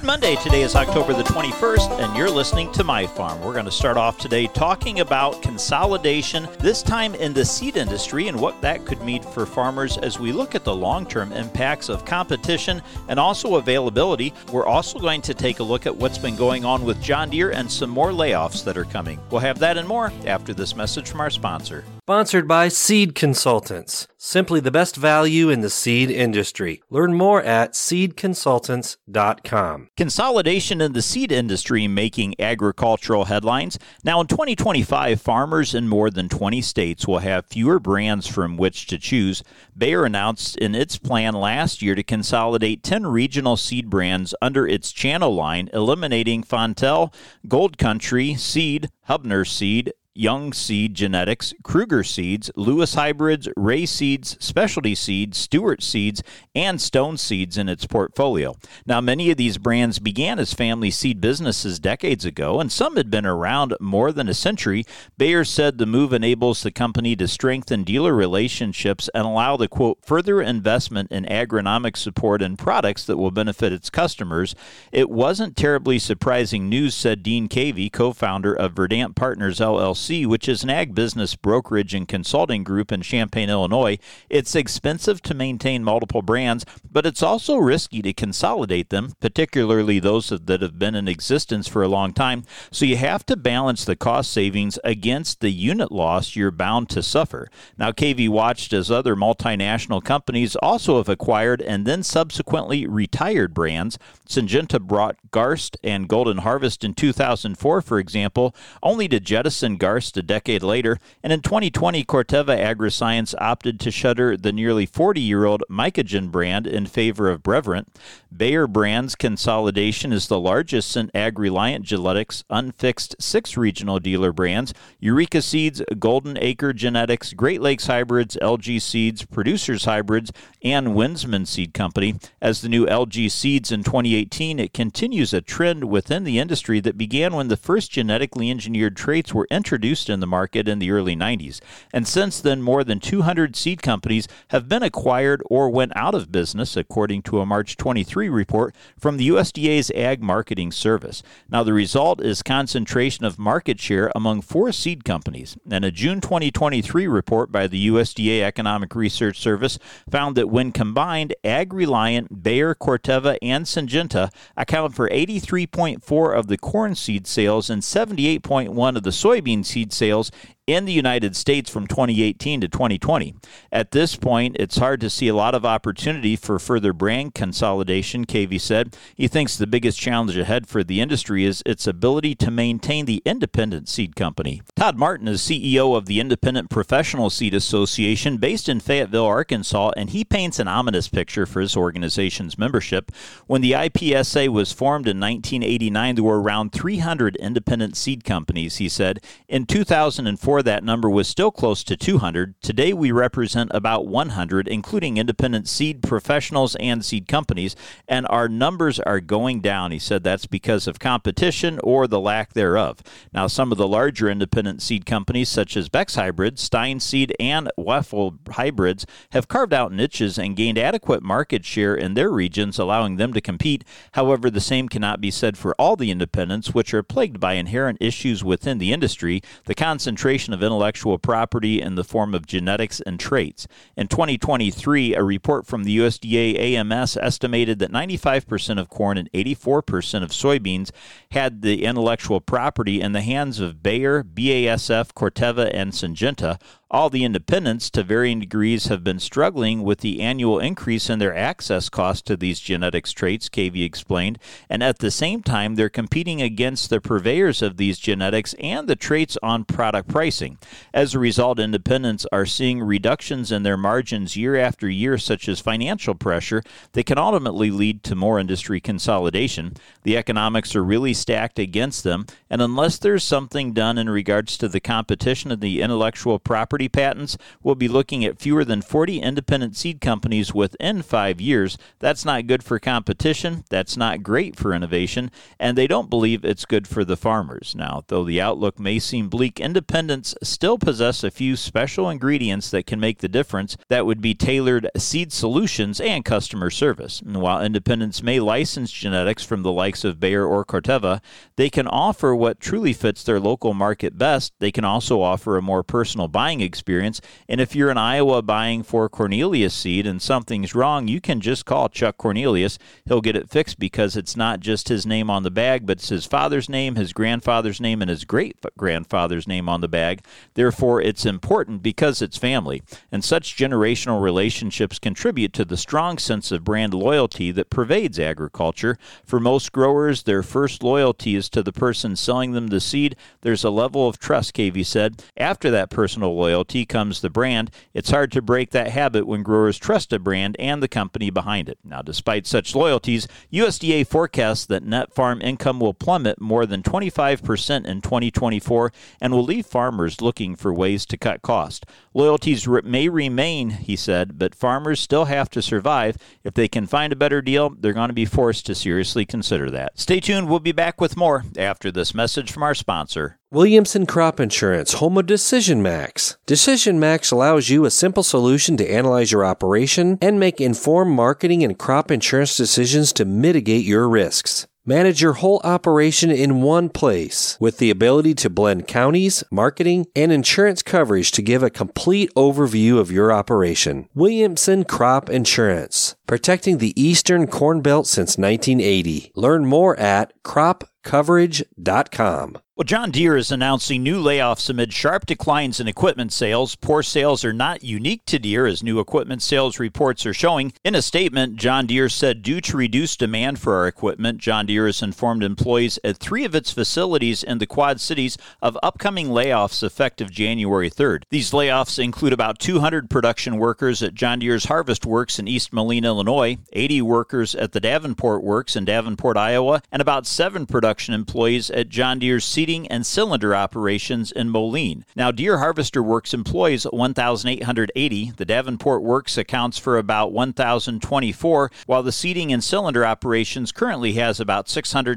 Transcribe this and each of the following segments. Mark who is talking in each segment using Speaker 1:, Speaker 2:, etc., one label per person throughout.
Speaker 1: Good Monday. Today is October the 21st, and you're listening to My Farm. We're going to start off today talking about consolidation, this time in the seed industry, and what that could mean for farmers as we look at the long-term impacts of competition and also availability. We're also going to take a look at what's been going on with John Deere and some more layoffs that are coming. We'll have that and more after this message from our sponsor.
Speaker 2: Sponsored by Seed Consultants, simply the best value in the seed industry. Learn more at seedconsultants.com.
Speaker 1: Consolidation in the seed industry making agricultural headlines. Now in 2025, farmers in more than 20 states will have fewer brands from which to choose. Bayer announced in its plan last year to consolidate 10 regional seed brands under its channel line, eliminating Fontel, Gold Country Seed, Hubner Seed, Young Seed Genetics, Kruger Seeds, Lewis Hybrids, Ray Seeds, Specialty Seeds, Stewart Seeds, and Stone Seeds in its portfolio. Now, many of these brands began as family seed businesses decades ago, and some had been around more than a century. Bayer said the move enables the company to strengthen dealer relationships and allow the, quote, further investment in agronomic support and products that will benefit its customers. It wasn't terribly surprising news, said Dean Cavey, co-founder of Verdant Partners, LLC, which is an ag business brokerage and consulting group in Champaign, Illinois. It's expensive to maintain multiple brands, but it's also risky to consolidate them, particularly those that have been in existence for a long time. So you have to balance the cost savings against the unit loss you're bound to suffer. Now, KV watched as other multinational companies also have acquired and then subsequently retired brands. Syngenta brought Garst and Golden Harvest in 2004, for example, only to jettison Garst a decade later, and in 2020, Corteva Agriscience opted to shutter the nearly 40-year-old Mycogen brand in favor of Brevant. Bayer Brands consolidation is the largest in Ag-Reliant Genetics, unfixed 6 regional dealer brands: Eureka Seeds, Golden Acre Genetics, Great Lakes Hybrids, LG Seeds, Producers Hybrids, and Winsman Seed Company. As the new LG Seeds in 2018, it continues a trend within the industry that began when the first genetically engineered traits were introduced in the market in the early 90s. And since then, more than 200 seed companies have been acquired or went out of business, according to a March 23 report from the USDA's Ag Marketing Service. Now, the result is concentration of market share among 4 seed companies. And a June 2023 report by the USDA Economic Research Service found that when combined, Ag-Reliant, Bayer, Corteva, and Syngenta account for 83.4% of the corn seed sales and 78.1% of the soybean seed sales in the United States from 2018 to 2020. At this point, it's hard to see a lot of opportunity for further brand consolidation, Cavey said. He thinks the biggest challenge ahead for the industry is its ability to maintain the independent seed company. Todd Martin is CEO of the Independent Professional Seed Association based in Fayetteville, Arkansas, and he paints an ominous picture for his organization's membership. When the IPSA was formed in 1989, there were around 300 independent seed companies, he said. In 2004, that number was still close to 200. Today, we represent about 100, including independent seed professionals and seed companies, and our numbers are going down. He said that's because of competition or the lack thereof. Now, some of the larger independent seed companies, such as Beck's Hybrids, Stein Seed, and Weffel Hybrids, have carved out niches and gained adequate market share in their regions, allowing them to compete. However, the same cannot be said for all the independents, which are plagued by inherent issues within the industry, the concentration of intellectual property in the form of genetics and traits. In 2023, a report from the USDA AMS estimated that 95% of corn and 84% of soybeans had the intellectual property in the hands of Bayer, BASF, Corteva, and Syngenta. All the independents, to varying degrees, have been struggling with the annual increase in their access costs to these genetics traits, Cavey explained, and at the same time, they're competing against the purveyors of these genetics and the traits on product pricing. As a result, independents are seeing reductions in their margins year after year, such as financial pressure, that can ultimately lead to more industry consolidation. The economics are really stacked against them, and unless there's something done in regards to the competition of the intellectual property, 40 patents. We'll be looking at fewer than 40 independent seed companies within 5 years. That's not good for competition. That's not great for innovation. And they don't believe it's good for the farmers. Now, though the outlook may seem bleak, independents still possess a few special ingredients that can make the difference. That would be tailored seed solutions and customer service. And while independents may license genetics from the likes of Bayer or Corteva, they can offer what truly fits their local market best. They can also offer a more personal buying experience. And if you're in Iowa buying for Cornelius seed and something's wrong, you can just call Chuck Cornelius. He'll get it fixed because it's not just his name on the bag, but it's his father's name, his grandfather's name, and his great-grandfather's name on the bag. Therefore, it's important because it's family. And such generational relationships contribute to the strong sense of brand loyalty that pervades agriculture. For most growers, their first loyalty is to the person selling them the seed. There's a level of trust, KV said. After that personal loyalty comes the brand. It's hard to break that habit when growers trust a brand and the company behind it. Now, despite such loyalties, USDA forecasts that net farm income will plummet more than 25% in 2024 and will leave farmers looking for ways to cut costs. Loyalties may remain, he said, but farmers still have to survive. If they can find a better deal, they're going to be forced to seriously consider that. Stay tuned. We'll be back with more after this message from our sponsor.
Speaker 2: Williamson Crop Insurance, home of Decision Max. Decision Max allows you a simple solution to analyze your operation and make informed marketing and crop insurance decisions to mitigate your risks. Manage your whole operation in one place with the ability to blend counties, marketing, and insurance coverage to give a complete overview of your operation. Williamson Crop Insurance, protecting the Eastern Corn Belt since 1980. Learn more at cropcoverage.com.
Speaker 1: Well, John Deere is announcing new layoffs amid sharp declines in equipment sales. Poor sales are not unique to Deere, as new equipment sales reports are showing. In a statement, John Deere said, due to reduced demand for our equipment, John Deere has informed employees at 3 of its facilities in the Quad Cities of upcoming layoffs effective January 3rd. These layoffs include about 200 production workers at John Deere's Harvest Works in East Moline, Illinois, 80 workers at the Davenport Works in Davenport, Iowa, and about 7 production employees at John Deere's seeding and cylinder operations in Moline. Now, Deere Harvester Works employs 1,880. The Davenport Works accounts for about 1,024, while the seeding and cylinder operations currently has about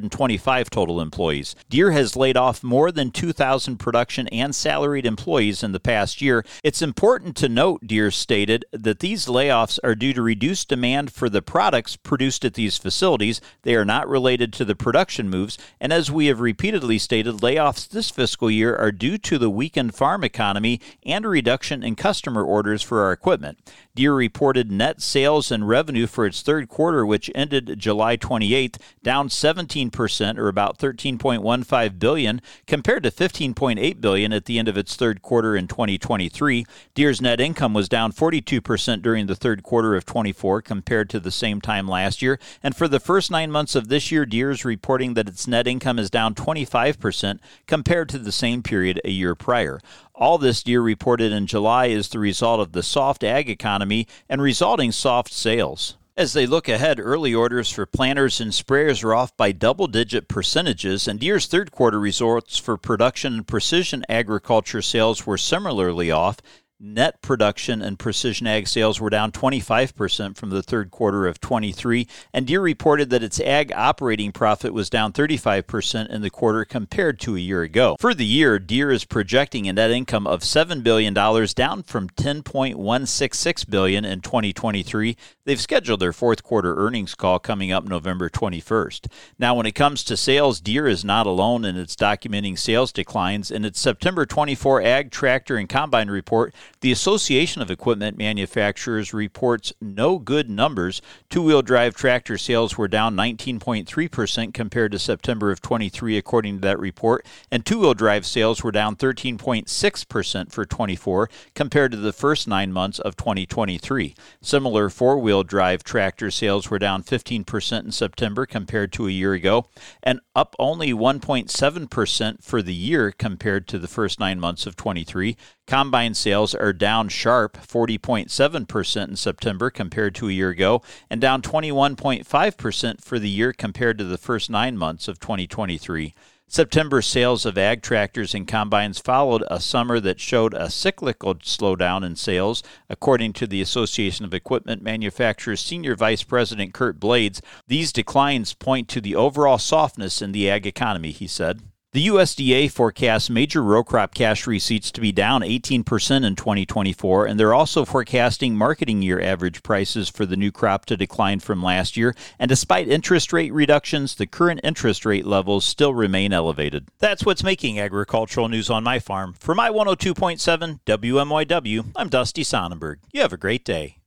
Speaker 1: 625 total employees. Deere has laid off more than 2,000 production and salaried employees in the past year. It's important to note, Deere stated, that these layoffs are due to reduced demand for the products produced at these facilities. They are not related to the production moves, and as we have repeatedly stated, layoffs this fiscal year are due to the weakened farm economy and a reduction in customer orders for our equipment. Deere reported net sales and revenue for its third quarter, which ended July 28th, down 17%, or about $13.15 billion, compared to $15.8 billion at the end of its third quarter in 2023. Deere's net income was down 42% during the third quarter of 24 compared to the same time last year. And for the first 9 months of this year, Deere is reporting that its net income is down 25% compared to the same period a year prior. All this, Deere reported in July, is the result of the soft ag economy and resulting soft sales. As they look ahead, early orders for planters and sprayers are off by double-digit percentages, and Deere's third quarter results for production and precision agriculture sales were similarly off. Net production and precision ag sales were down 25% from the third quarter of 23, and Deere reported that its ag operating profit was down 35% in the quarter compared to a year ago. For the year, Deere is projecting a net income of $7 billion, down from $10.166 billion in 2023. They've scheduled their fourth quarter earnings call coming up November 21st. Now, when it comes to sales, Deere is not alone in its documenting sales declines. In its September 24 Ag Tractor and Combine report, the Association of Equipment Manufacturers reports no good numbers. Two-wheel drive tractor sales were down 19.3% compared to September of 23, according to that report, and two-wheel drive sales were down 13.6% for 24 compared to the first 9 months of 2023. Similar four-wheel drive tractor sales were down 15% in September compared to a year ago, and up only 1.7% for the year compared to the first 9 months of 23. Combine sales are down sharp 40.7% in September compared to a year ago, and down 21.5% for the year compared to the first 9 months of 2023. September sales of ag tractors and combines followed a summer that showed a cyclical slowdown in sales, according to the Association of Equipment Manufacturers Senior Vice President Kurt Blades. These declines point to the overall softness in the ag economy, he said. The USDA forecasts major row crop cash receipts to be down 18% in 2024, and they're also forecasting marketing year average prices for the new crop to decline from last year. And despite interest rate reductions, the current interest rate levels still remain elevated. That's what's making agricultural news on my farm. For my 102.7 WMYW, I'm Dusty Sonnenberg. You have a great day.